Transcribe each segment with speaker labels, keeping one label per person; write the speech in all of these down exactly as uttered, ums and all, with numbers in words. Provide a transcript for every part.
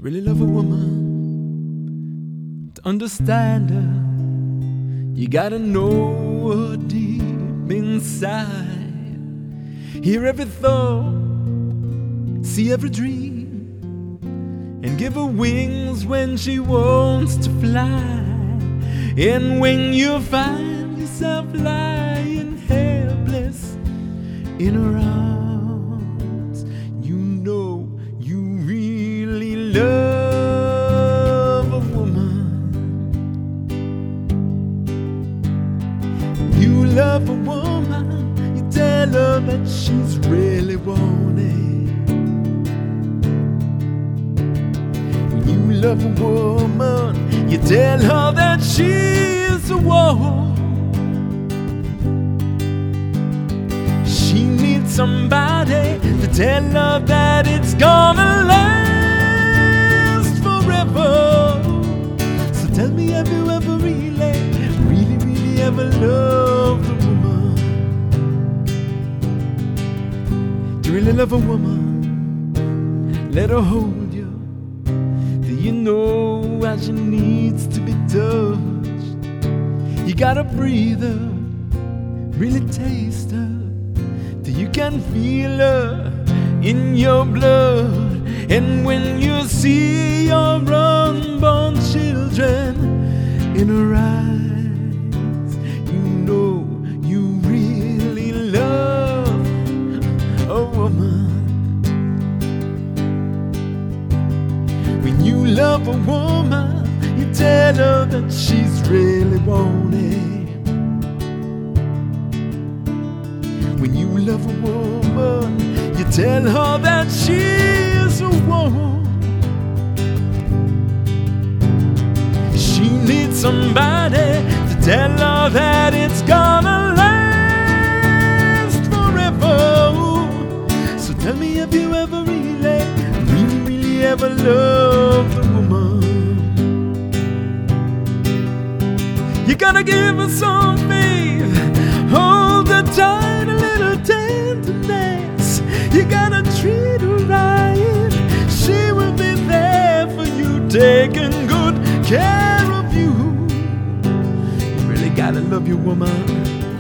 Speaker 1: To really love a woman, to understand her, you gotta know her deep inside. Hear every thought, see every dream, and give her wings when she wants to fly. And when you find yourself lying helpless in her arms, you know you really love a woman. You love a woman, you tell her that she's really wanted. When you love a woman, you tell her that she's a woman. She needs somebody to tell her that it's gonna last forever. So tell me, have you ever really, really, really ever loved a woman? Do you really love a woman? Let her hold you. Do you know how she needs to be touched? You gotta breathe her, really taste her, till you can feel her in your blood. And when you see your unborn children in her eyes, you know you really love a woman. When you love a woman, you tell her that she's really wanted. When you love a woman, you tell her that she's a woman. She needs somebody to tell her that it's gonna last forever. So tell me, have you ever really, really, really ever loved a woman? You gotta give her some faith, hold her tight, a little tenderness. You gotta treat her right, she will be there for you, taking good care of you. You really gotta love your woman.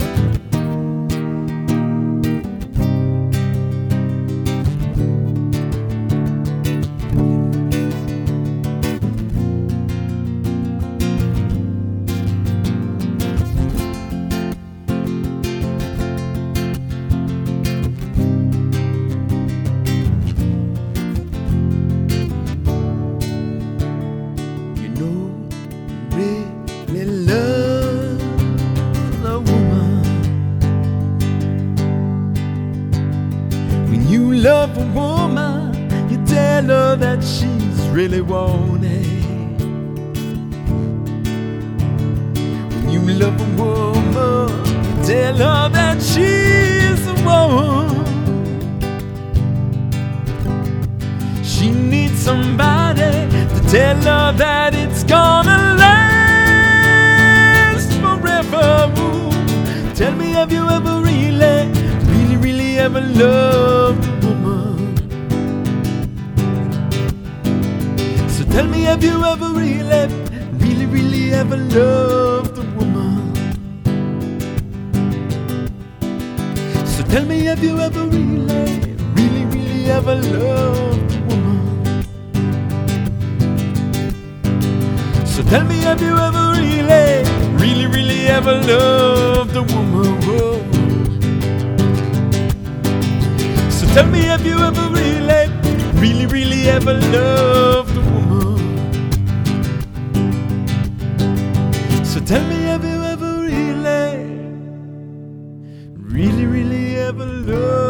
Speaker 1: Love a woman, you tell her that she's really wanted. When you love a woman, you tell her that she's a woman. She needs somebody to tell her that it's gonna last forever. Tell me, have you ever really, really, really ever loved a woman? So tell me, have you ever really, really, really ever loved a woman? So tell me, have you ever really, really, really ever loved a woman? So tell me, have you ever really, really, really ever loved a woman? Whoa. So tell me, have you ever really, really, really ever loved a woman? So tell me, have you ever really, really, really ever loved